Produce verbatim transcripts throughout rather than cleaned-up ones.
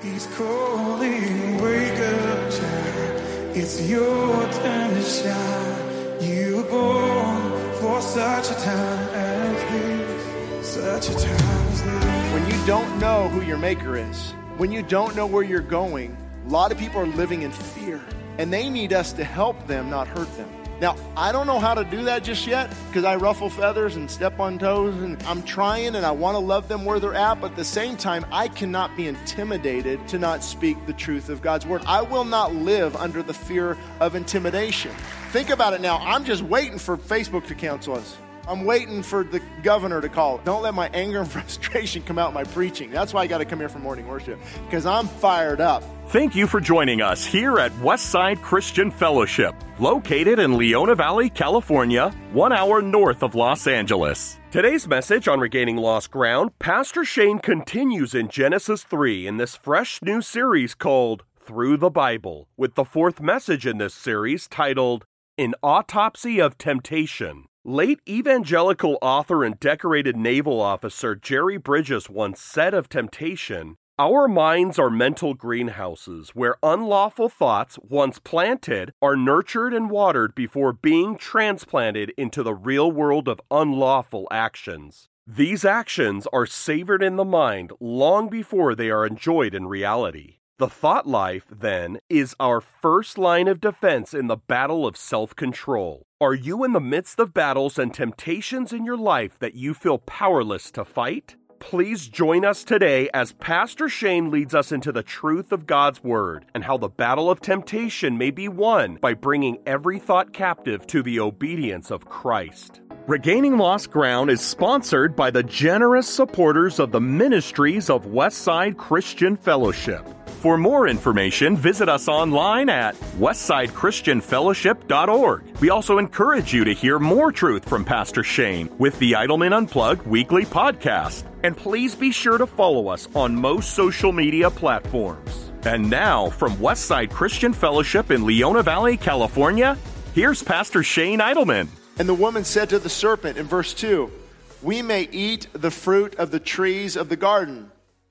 He's calling, wake up, child. It's your time to shine. You were born for such a time as this. Such a time as this. When you don't know who your maker is, when you don't know where you're going, a lot of people are living in fear. And they need us to help them, not hurt them. Now, I don't know how to do that just yet because I ruffle feathers and step on toes, and I'm trying and I want to love them where they're at, but at the same time, I cannot be intimidated to not speak the truth of God's word. I will not live under the fear of intimidation. Think about it now. I'm just waiting for Facebook to cancel us. I'm waiting for the governor to call. Don't let my anger and frustration come out in my preaching. That's why I got to come here for morning worship, because I'm fired up. Thank you for joining us here at Westside Christian Fellowship, located in Leona Valley, California, one hour north of Los Angeles. Today's message on Regaining Lost Ground, Pastor Shane continues in Genesis three in this fresh new series called Through the Bible, with the fourth message in this series titled An Autopsy of Temptation. Late evangelical author and decorated naval officer Jerry Bridges once said of temptation, "Our minds are mental greenhouses where unlawful thoughts, once planted, are nurtured and watered before being transplanted into the real world of unlawful actions. These actions are savored in the mind long before they are enjoyed in reality. The thought life, then, is our first line of defense in the battle of self-control. Are you in the midst of battles and temptations in your life that you feel powerless to fight? Please join us today as Pastor Shane leads us into the truth of God's Word and how the battle of temptation may be won by bringing every thought captive to the obedience of Christ. Regaining Lost Ground is sponsored by the generous supporters of the ministries of Westside Christian Fellowship. For more information, visit us online at westside christian fellowship dot org. We also encourage you to hear more truth from Pastor Shane with the Idleman Unplugged weekly podcast. And please be sure to follow us on most social media platforms. And now, from Westside Christian Fellowship in Leona Valley, California, here's Pastor Shane Idleman. And the woman said to the serpent in verse two, "We may eat the fruit of the trees of the garden.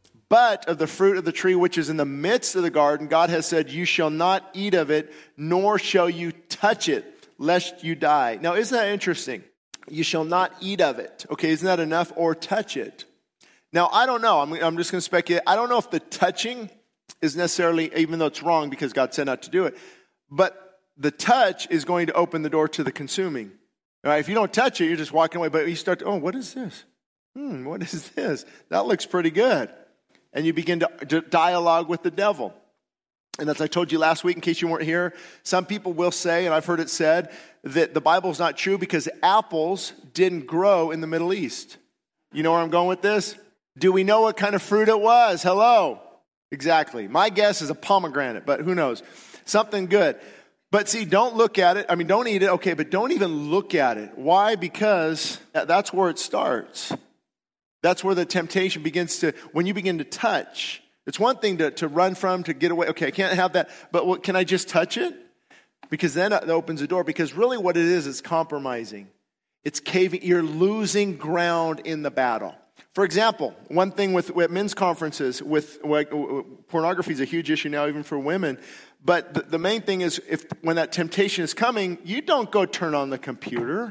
But of the fruit of the tree which is in the midst of the garden, God has said, you shall not eat of it, nor shall you touch it, lest you die." Now, isn't that interesting? You shall not eat of it. Okay, isn't that enough? Or touch it. Now, I don't know. I'm, I'm just going to speculate. I don't know if the touching is necessarily, even though it's wrong because God said not to do it, but the touch is going to open the door to the consuming. All right, if you don't touch it, you're just walking away. But you start to, oh, what is this? Hmm, what is this? That looks pretty good. And you begin to, to dialogue with the devil. And as I told you last week, in case you weren't here, some people will say, and I've heard it said, that the Bible is not true because apples didn't grow in the Middle East. You know where I'm going with this? Do we know what kind of fruit it was? Hello? Exactly. My guess is a pomegranate, but who knows? Something good. But see, don't look at it. I mean, don't eat it. Okay, but don't even look at it. Why? Because that's where it starts. That's where the temptation begins to, when you begin to touch. It's one thing to, to run from, to get away. Okay, I can't have that. But what, can I just touch it? Because then it opens the door. Because really what it is, is compromising. It's caving. You're losing ground in the battle. For example, one thing with, with men's conferences, with like, pornography is a huge issue now, even for women. But the, the main thing is, if when that temptation is coming, you don't go turn on the computer.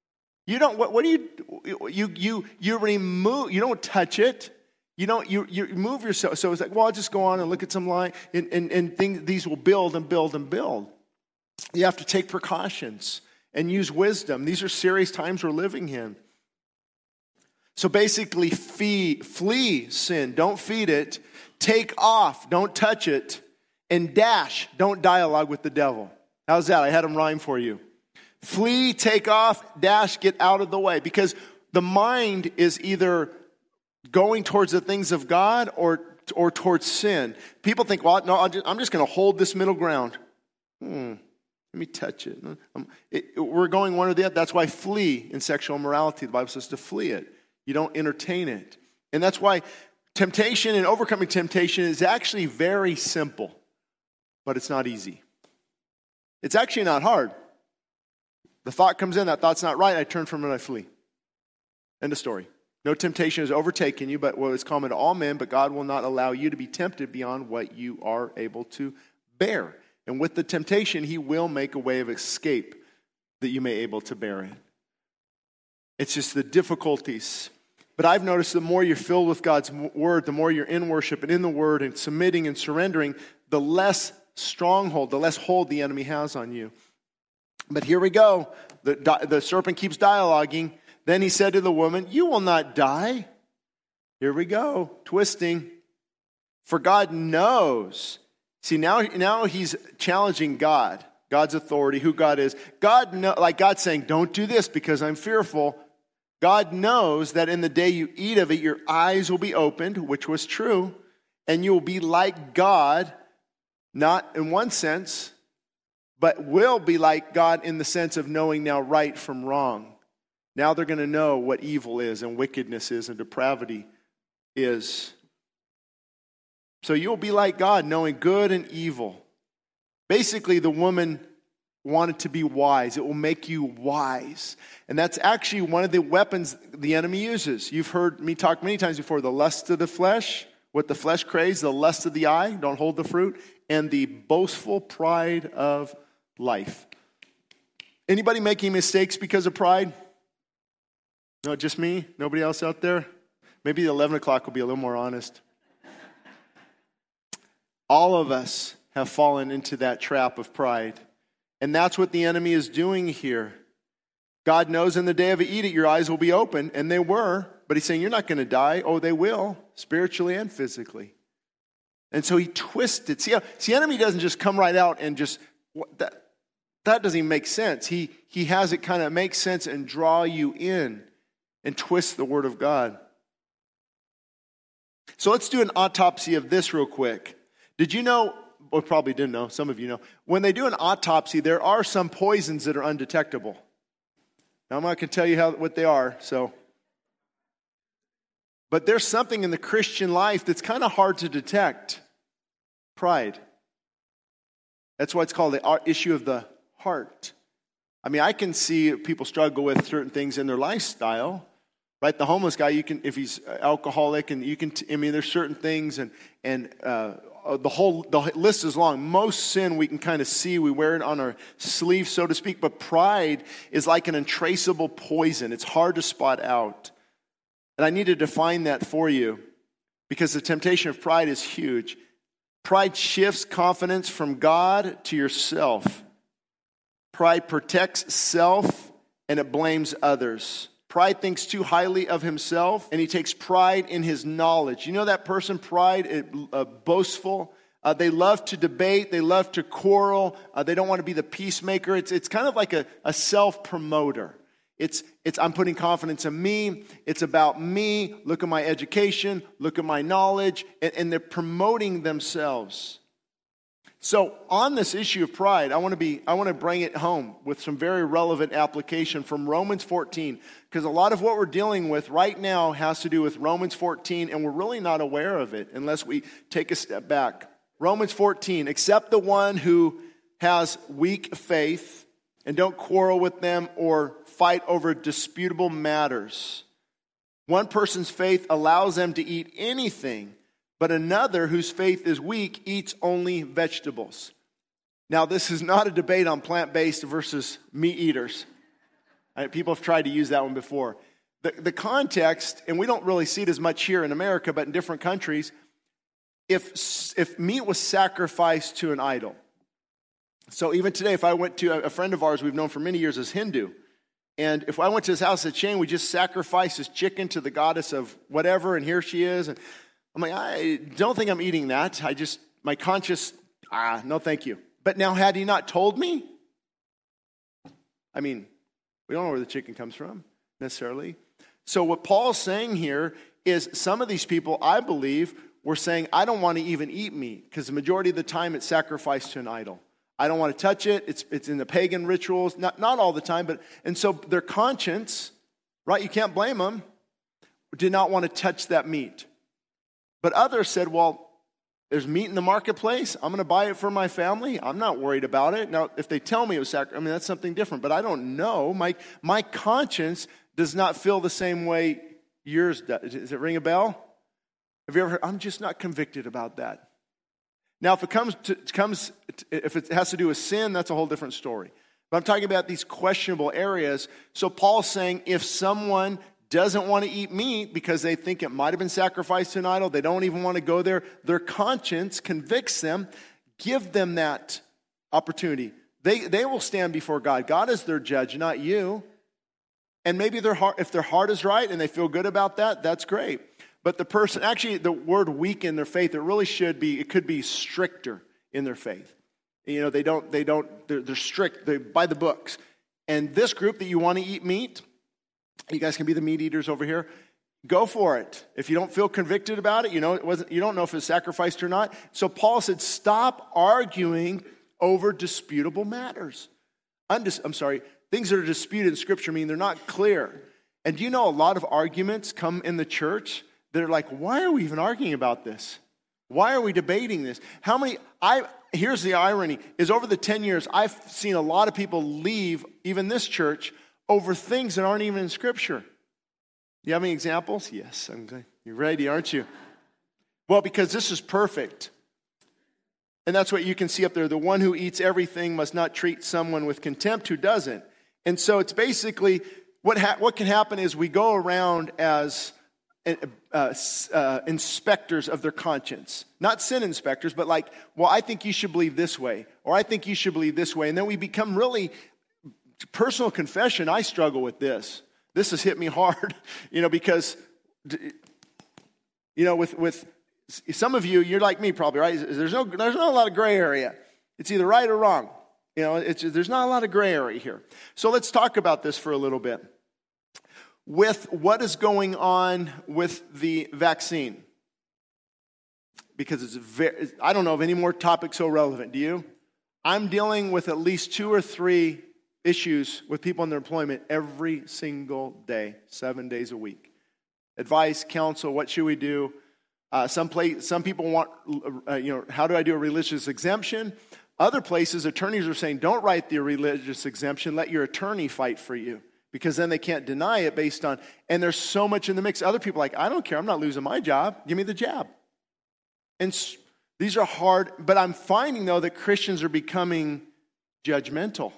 You don't, what, what do you, you, you, you remove, you don't touch it. You don't, you, you move yourself. So it's like, well, I'll just go on and look at some line and, and, and things, these will build and build and build. You have to take precautions and use wisdom. These are serious times we're living in. So basically, fee, flee sin. Don't feed it. Take off. Don't touch it. And dash. Don't dialogue with the devil. How's that? I had them rhyme for you. Flee, take off, dash, get out of the way. Because the mind is either going towards the things of God or, or towards sin. People think, well, no, I'm just going to hold this middle ground. Hmm, let me touch it. it, it we're going one or the other. That's why flee in sexual immorality. The Bible says to flee it. You don't entertain it. And that's why temptation and overcoming temptation is actually very simple. But it's not easy. It's actually not hard. The thought comes in, that thought's not right, I turn from it and I flee. End of story. No temptation has overtaken you, but what is common to all men, but God will not allow you to be tempted beyond what you are able to bear. And with the temptation, he will make a way of escape that you may be able to bear it. It's just the difficulties. But I've noticed the more you're filled with God's word, the more you're in worship and in the word and submitting and surrendering, the less stronghold, the less hold the enemy has on you. But here we go. The, the serpent keeps dialoguing. Then he said to the woman, you will not die. Here we go, twisting. For God knows. See, now, now he's challenging God, God's authority, who God is. God know, like God's saying, don't do this because I'm fearful. God knows that in the day you eat of it, your eyes will be opened, which was true, and you will be like God, not in one sense, but will be like God in the sense of knowing now right from wrong. Now they're going to know what evil is and wickedness is and depravity is. So you'll be like God, knowing good and evil. Basically, the woman wanted to be wise. It will make you wise. And that's actually one of the weapons the enemy uses. You've heard me talk many times before, the lust of the flesh, what the flesh craves, the lust of the eye, don't hold the fruit, and the boastful pride of life. Anybody making mistakes because of pride? No, just me? Nobody else out there? Maybe the eleven o'clock will be a little more honest. All of us have fallen into that trap of pride. And that's what the enemy is doing here. God knows in the day of it, eat it, your eyes will be open. And they were. But he's saying, you're not going to die. Oh, they will, spiritually and physically. And so he twisted. See, see, the enemy doesn't just come right out and just, that, that doesn't even make sense. He, he has it kind of make sense and draw you in and twist the word of God. So let's do an autopsy of this real quick. Did you know, or probably didn't know, some of you know, when they do an autopsy, there are some poisons that are undetectable. Now, I'm not going to tell you how what they are, so. But there's something in the Christian life that's kind of hard to detect. Pride. That's why it's called the issue of the heart. I mean, I can see people struggle with certain things in their lifestyle. Right, the homeless guy, you can, if he's alcoholic, and you can, I mean, there's certain things, and and uh, the whole the list is long. Most sin we can kind of see, we wear it on our sleeve, so to speak. But pride is like an untraceable poison. It's hard to spot out, and I need to define that for you, because the temptation of pride is huge. Pride shifts confidence from God to yourself. Pride protects self, and it blames others. Pride thinks too highly of himself, and he takes pride in his knowledge. You know that person, pride, uh, boastful. Uh, they love to debate. They love to quarrel. Uh, they don't want to be the peacemaker. It's it's kind of like a, a self-promoter. It's it's I'm putting confidence in me. It's about me. Look at my education. Look at my knowledge. And, and they're promoting themselves. So on this issue of pride, I want to be I want to bring it home with some very relevant application from Romans fourteen, because a lot of what we're dealing with right now has to do with Romans fourteen, and we're really not aware of it unless we take a step back. Romans fourteen, except the one who has weak faith, and don't quarrel with them or fight over disputable matters. One person's faith allows them to eat anything, but another whose faith is weak eats only vegetables. Now, this is not a debate on plant-based versus meat eaters. Right? People have tried to use that one before. The, the context, and we don't really see it as much here in America, but in different countries, if, if meat was sacrificed to an idol. So even today, if I went to a, a friend of ours we've known for many years as Hindu, and if I went to his house at Shane, we just sacrificed his chicken to the goddess of whatever, and here she is, and I'm like, I don't think I'm eating that. I just, my conscience, ah, no thank you. But now, had he not told me? I mean, we don't know where the chicken comes from, necessarily. So what Paul's saying here is some of these people, I believe, were saying, I don't want to even eat meat, because the majority of the time it's sacrificed to an idol. I don't want to touch it. It's it's in the pagan rituals. Not, not all the time, but, and so their conscience, right, you can't blame them, did not want to touch that meat. But others said, well, there's meat in the marketplace. I'm going to buy it for my family. I'm not worried about it. Now, if they tell me it was sacrifice, I mean, that's something different. But I don't know. My, my conscience does not feel the same way Yours does. Does it ring a bell? Have you ever heard, I'm just not convicted about that. Now, if it comes to, comes, if it has to do with sin, that's a whole different story. But I'm talking about these questionable areas. So Paul's saying if someone doesn't want to eat meat because they think it might have been sacrificed to an idol, they don't even want to go there, their conscience convicts them, give them that opportunity. They, they will stand before God. God is their judge, not you. And maybe their heart, if their heart is right and they feel good about that, that's great. But the person, actually the word weak in their faith, it really should be, it could be stricter in their faith. You know, they don't, they don't, they're, they're strict, they're by the books. And this group that you want to eat meat, you guys can be the meat eaters over here, go for it. If you don't feel convicted about it, you know, it wasn't, you don't know if it's sacrificed or not. So Paul said, stop arguing over disputable matters. I'm, just, I'm sorry, things that are disputed in Scripture mean they're not clear. And do you know a lot of arguments come in the church that are like, why are we even arguing about this? Why are we debating this? How many, I, here's the irony, is over the ten years, I've seen a lot of people leave, even this church, over things that aren't even in Scripture. You have any examples? Yes, I'm good. You're ready, aren't you? Well, because this is perfect. And that's what you can see up there. The one who eats everything must not treat someone with contempt who doesn't. And so it's basically, what ha- what can happen is we go around as uh, uh, inspectors of their conscience. Not sin inspectors, but like, well, I think you should believe this way, or I think you should believe this way. And then we become really, personal confession, I struggle with this. This has hit me hard, you know, because, you know, with, with some of you, you're like me probably, right? There's no, there's not a lot of gray area. It's either right or wrong. You know, it's, there's not a lot of gray area here. So let's talk about this for a little bit. With what is going on with the vaccine, because it's very, I don't know of any more topic so relevant. Do you? I'm dealing with at least two or three issues with people in their employment every single day, seven days a week. Advice, counsel, what should we do? Uh, some place, some people want, uh, you know, how do I do a religious exemption? Other places, attorneys are saying, don't write the religious exemption. Let your attorney fight for you, because then they can't deny it based on, and there's so much in the mix. Other people are like, I don't care. I'm not losing my job. Give me the jab. And these are hard, but I'm finding, though, that Christians are becoming judgmental.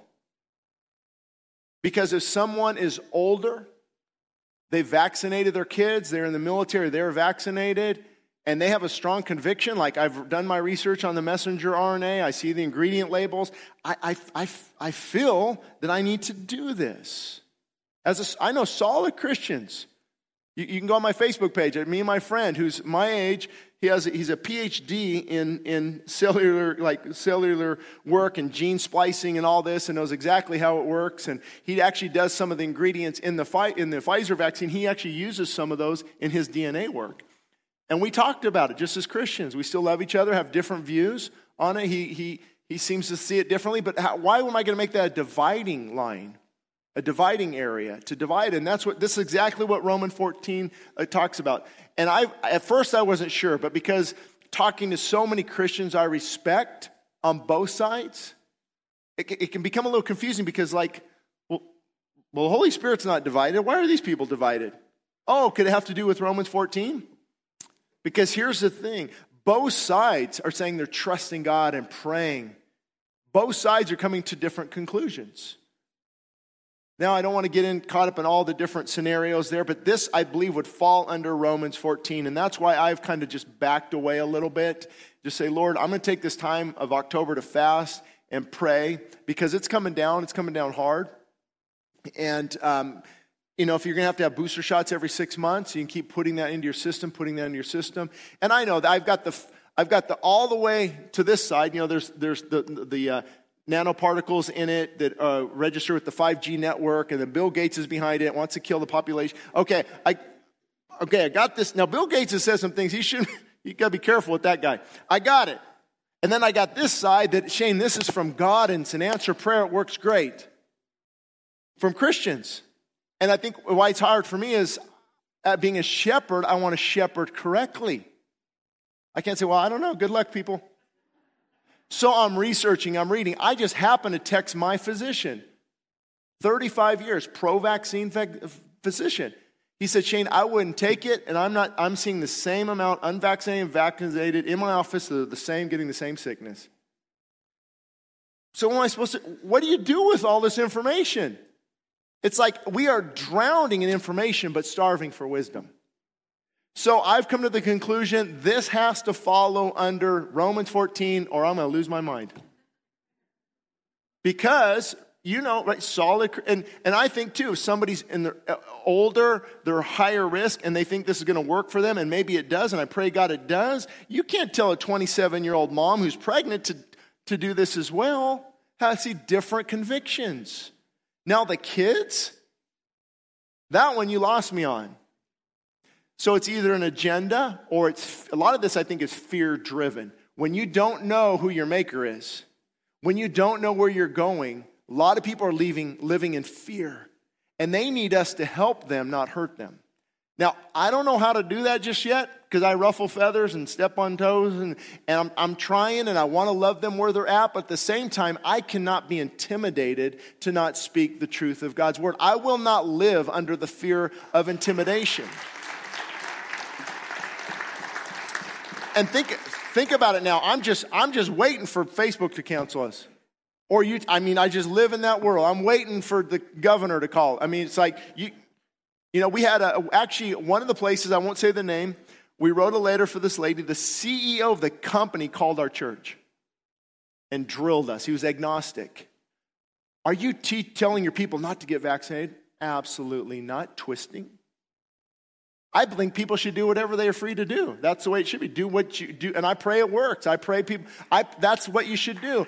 Because if someone is older, they vaccinated their kids, they're in the military, they're vaccinated, and they have a strong conviction, like I've done my research on the messenger R N A, I see the ingredient labels, I, I, I, I feel that I need to do this. As a, I know solid Christians. You, you can go on my Facebook page, me and my friend who's my age, he has he's a P H D in, in cellular like cellular work and gene splicing and all this, and knows exactly how it works. And he actually does some of the ingredients in the fi- in the Pfizer vaccine. He actually uses some of those in his D N A work. And we talked about it just as Christians. We still love each other, have different views on it. He he he seems to see it differently. But how, why am I going to make that a dividing line? A dividing area to divide, and that's what this is exactly what Romans fourteen uh, talks about. And I, at first, I wasn't sure, but because talking to so many Christians I respect on both sides, it, it can become a little confusing because, like, well, well, the Holy Spirit's not divided. Why are these people divided? Oh, could it have to do with Romans fourteen? Because here's the thing: both sides are saying they're trusting God and praying. Both sides are coming to different conclusions. Now, I don't want to get in, caught up in all the different scenarios there, but this, I believe, would fall under Romans fourteen, and that's why I've kind of just backed away a little bit. Just say, Lord, I'm going to take this time of October to fast and pray, because it's coming down. It's coming down hard. And, um, you know, if you're going to have to have booster shots every six months, you can keep putting that into your system, putting that into your system. And I know that I've got the, I've got the all the way to this side. You know, there's there's the the uh, nanoparticles in it that uh, register with the five G network, and then Bill Gates is behind it, wants to kill the population. Okay, I okay, I got this. Now, Bill Gates has said some things. He should, you got to be careful with that guy. I got it. And then I got this side that, Shane, this is from God, and it's an answer prayer. It works great. From Christians. And I think why it's hard for me is, at being a shepherd, I want to shepherd correctly. I can't say, well, I don't know. Good luck, people. So I'm researching, I'm reading. I just happened to text my physician, thirty-five years, pro-vaccine physician. He said, Shane, I wouldn't take it, and I'm not. I'm seeing the same amount unvaccinated and vaccinated in my office. They're the same, getting the same sickness. So what am I supposed to, what do you do with all this information? It's like we are drowning in information but starving for wisdom. So I've come to the conclusion this has to follow under Romans fourteen or I'm going to lose my mind. Because, you know, right, solid, and, and I think too, if somebody's in the older, they're higher risk, and they think this is going to work for them, and maybe it does, and I pray God it does, you can't tell a twenty-seven-year-old mom who's pregnant to, to do this as well. How to see different convictions. Now the kids, that one you lost me on. So it's either an agenda or it's, a lot of this I think is fear driven. When you don't know who your maker is, when you don't know where you're going, a lot of people are leaving, living in fear. And they need us to help them, not hurt them. Now, I don't know how to do that just yet because I ruffle feathers and step on toes and, and I'm, I'm trying and I want to love them where they're at. But at the same time, I cannot be intimidated to not speak the truth of God's word. I will not live under the fear of intimidation. And think, think about it now. I'm just, I'm just waiting for Facebook to cancel us. Or you, I mean, I just live in that world. I'm waiting for the governor to call. I mean, it's like, you, you know, we had a, actually one of the places, I won't say the name, we wrote a letter for this lady. The C E O of the company called our church and drilled us. He was agnostic. Are you te- telling your people not to get vaccinated? Absolutely not. Twisting. I think people should do whatever they are free to do. That's the way it should be. Do what you do. And I pray it works. I pray people, I, that's what you should do.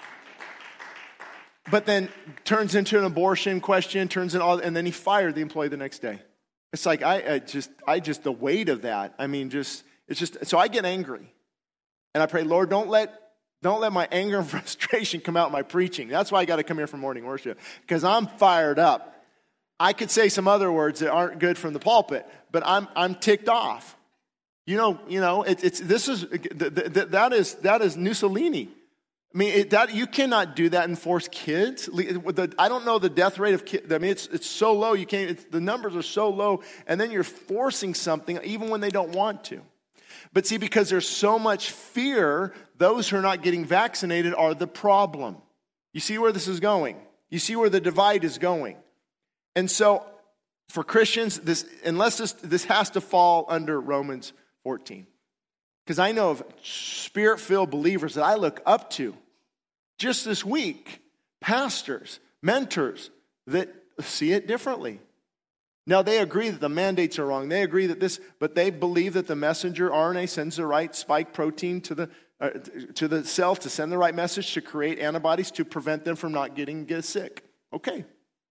But then turns into an abortion question, turns in all, and then he fired the employee the next day. It's like, I, I just, I just, the weight of that. I mean, just, it's just, so I get angry. And I pray, Lord, don't let, don't let my anger and frustration come out in my preaching. That's why I got to come here for morning worship. Because I'm fired up. I could say some other words that aren't good from the pulpit, but I'm, I'm ticked off. You know, you know, it, it's, this is, that is, that is Mussolini. I mean, it, that you cannot do that and force kids. I don't know the death rate of kids. I mean, it's it's so low. You can't. It's, the numbers are so low, and then you're forcing something even when they don't want to. But see, because there's so much fear, those who are not getting vaccinated are the problem. You see where this is going. You see where the divide is going. And so, for Christians, this unless this this has to fall under Romans fourteen. Because I know of spirit-filled believers that I look up to just this week, pastors, mentors that see it differently. Now, they agree that the mandates are wrong. They agree that this, but they believe that the messenger R N A sends the right spike protein to the uh, to the cell to send the right message to create antibodies to prevent them from not getting get sick. Okay,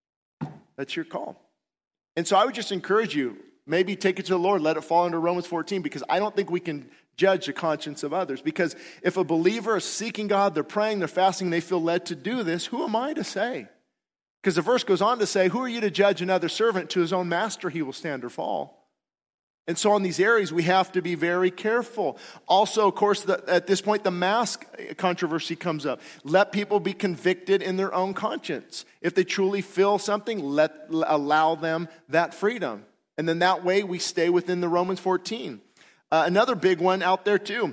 that's your call. And so I would just encourage you, maybe take it to the Lord, let it fall under Romans fourteen, because I don't think we can judge the conscience of others. Because if a believer is seeking God, they're praying, they're fasting, they feel led to do this, who am I to say? Because the verse goes on to say, who are you to judge another servant? To his own master he will stand or fall. And so in these areas, we have to be very careful. Also, of course, the, at this point, the mask controversy comes up. Let people be convicted in their own conscience. If they truly feel something, let allow them that freedom. And then that way we stay within the Romans fourteen. Uh, another big one out there too,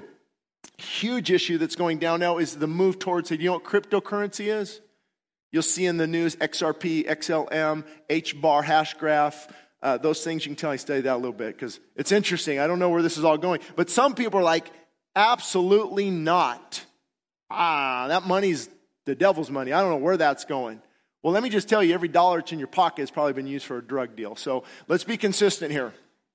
huge issue that's going down now is the move towards, you know what cryptocurrency is? You'll see in the news X R P, X L M, H bar, hash graph, uh, those things. You can tell I studied that a little bit because it's interesting. I don't know where this is all going. But some people are like, absolutely not. Ah, that money's the devil's money. I don't know where that's going. Well, let me just tell you, every dollar that's in your pocket has probably been used for a drug deal. So let's be consistent here.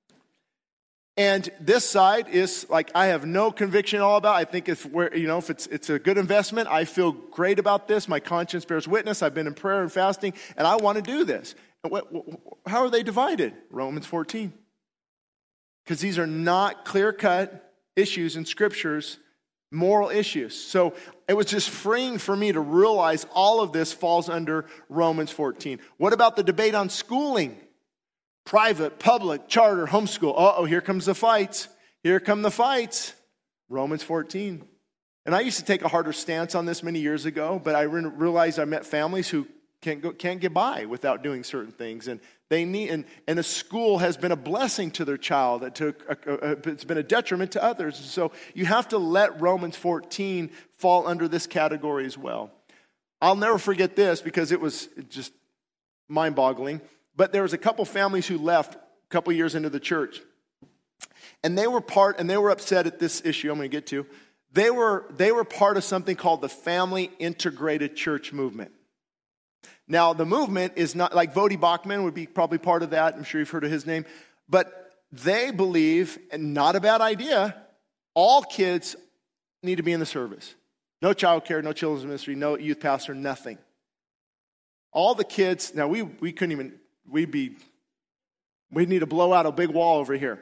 And this side is like, I have no conviction at all about. I think if we're, you know, if it's it's a good investment, I feel great about this. My conscience bears witness. I've been in prayer and fasting, and I want to do this. And what, how are they divided? Romans fourteen. Because these are not clear-cut issues in scriptures, moral issues. So it was just freeing for me to realize all of this falls under Romans fourteen. What about the debate on schooling? Private, public, charter, homeschool. Uh-oh, here comes the fights. Here come the fights. Romans fourteen. And I used to take a harder stance on this many years ago, but I re- realized I met families who can't go, can't get by without doing certain things, and they need, and, and a school has been a blessing to their child. To, uh, uh, it's been a detriment to others. So you have to let Romans fourteen fall under this category as well. I'll never forget this because it was just mind-boggling. But there was a couple families who left a couple years into the church, and they were part, and they were upset at this issue I'm going to get to. They were they were part of something called the Family Integrated Church Movement. Now, the movement is not, like Voddie Baucham would be probably part of that. I'm sure you've heard of his name. But they believe, and not a bad idea, all kids need to be in the service. No child care, no children's ministry, no youth pastor, nothing. All the kids, now we, we couldn't even, we'd be, we'd need to blow out a big wall over here.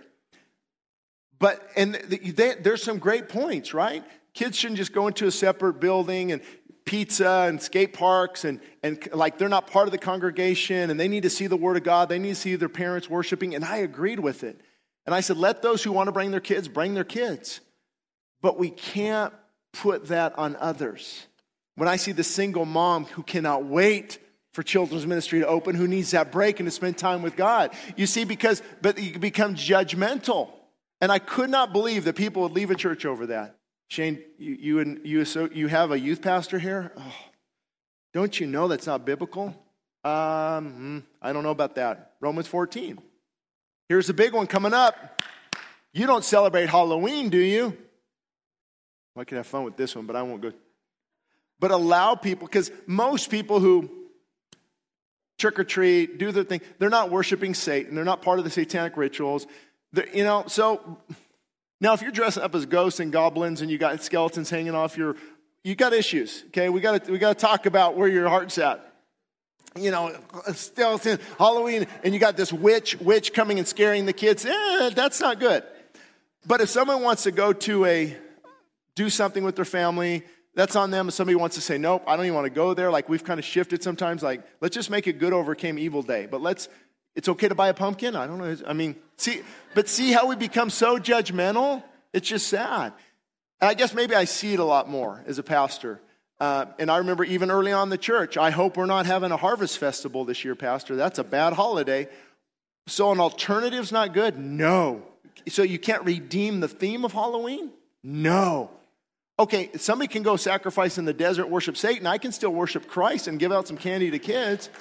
But, and they, there's some great points, right? Kids shouldn't just go into a separate building and pizza and skate parks and, and like they're not part of the congregation and they need to see the Word of God. They need to see their parents worshiping. And I agreed with it. And I said, let those who want to bring their kids, bring their kids. But we can't put that on others. When I see the single mom who cannot wait for children's ministry to open, who needs that break and to spend time with God. You see, because, but you become judgmental. And I could not believe that people would leave a church over that. Shane, you you and you so you have a youth pastor here? Oh, don't you know that's not biblical? Um, I don't know about that. Romans fourteen. Here's the big one coming up. You don't celebrate Halloween, do you? Well, I could have fun with this one, but I won't go. But allow people, because most people who trick or treat, do their thing, they're not worshiping Satan. They're not part of the satanic rituals. They're, you know, so. Now, if you're dressing up as ghosts and goblins and you got skeletons hanging off your, you got issues. Okay, we got to we got to talk about where your heart's at. You know, skeleton, Halloween, and you got this witch witch coming and scaring the kids. Eh, that's not good. But if someone wants to go to a do something with their family, that's on them. If somebody wants to say, nope, I don't even want to go there. Like we've kind of shifted sometimes. Like let's just make it good overcame evil day. But let's. It's okay to buy a pumpkin? I don't know. I mean, see, but see how we become so judgmental? It's just sad. And I guess maybe I see it a lot more as a pastor. Uh, and I remember even early on in the church, I hope we're not having a harvest festival this year, Pastor. That's a bad holiday. So an alternative's not good? No. So you can't redeem the theme of Halloween? No. Okay, somebody can go sacrifice in the desert, worship Satan. I can still worship Christ and give out some candy to kids.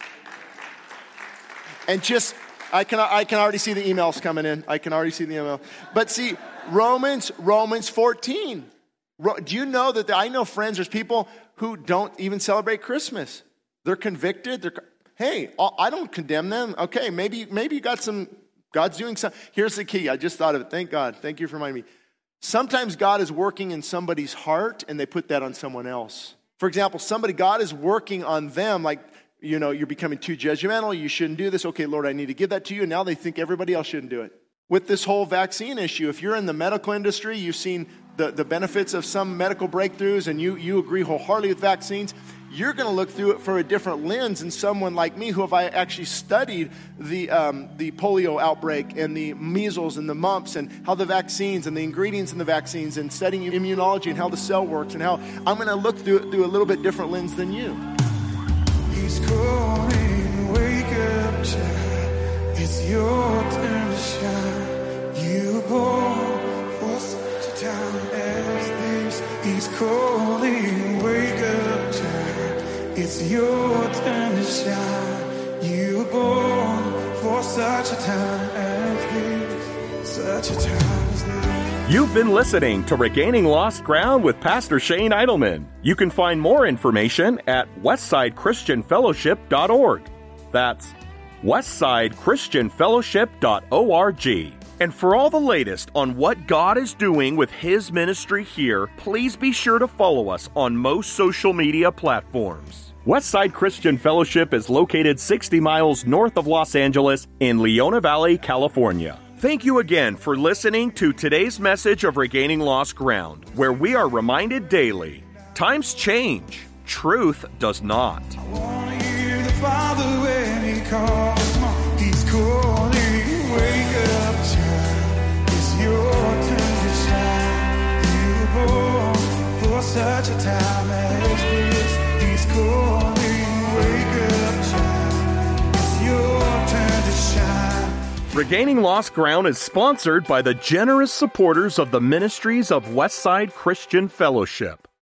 And just, I can I can already see the emails coming in. I can already see the email. But see, Romans, Romans fourteen. Do you know that, the, I know friends, there's people who don't even celebrate Christmas. They're convicted. They're, hey, I don't condemn them. Okay, maybe maybe you got some, God's doing something. Here's the key. I just thought of it. Thank God. Thank you for reminding me. Sometimes God is working in somebody's heart and they put that on someone else. For example, somebody, God is working on them like, you know, you're becoming too judgmental. You shouldn't do this. Okay, Lord, I need to give that to you. And now they think everybody else shouldn't do it. With this whole vaccine issue, if you're in the medical industry, you've seen the, the benefits of some medical breakthroughs and you, you agree wholeheartedly with vaccines, you're going to look through it for a different lens than someone like me who have I actually studied the, um, the polio outbreak and the measles and the mumps and how the vaccines and the ingredients in the vaccines and studying immunology and how the cell works and how I'm going to look through it through a little bit different lens than you. He's calling, wake up, child. It's your turn to shine. You were born for such a time as this. He's calling, wake up, child. It's your turn to shine. You were born for such a time as this. Such a time as this. You've been listening to Regaining Lost Ground with Pastor Shane Idleman. You can find more information at westside christian fellowship dot org. That's westside christian fellowship dot org. And for all the latest on what God is doing with His ministry here, please be sure to follow us on most social media platforms. Westside Christian Fellowship is located sixty miles north of Los Angeles in Leona Valley, California. Thank you again for listening to today's message of Regaining Lost Ground, where we are reminded daily, times change, truth does not. I want to hear the Father when He calls. He's calling, wake up, child. It's your turn to shine. You were born for such a time as this. He's calling, wake up. Regaining Lost Ground is sponsored by the generous supporters of the ministries of Westside Christian Fellowship.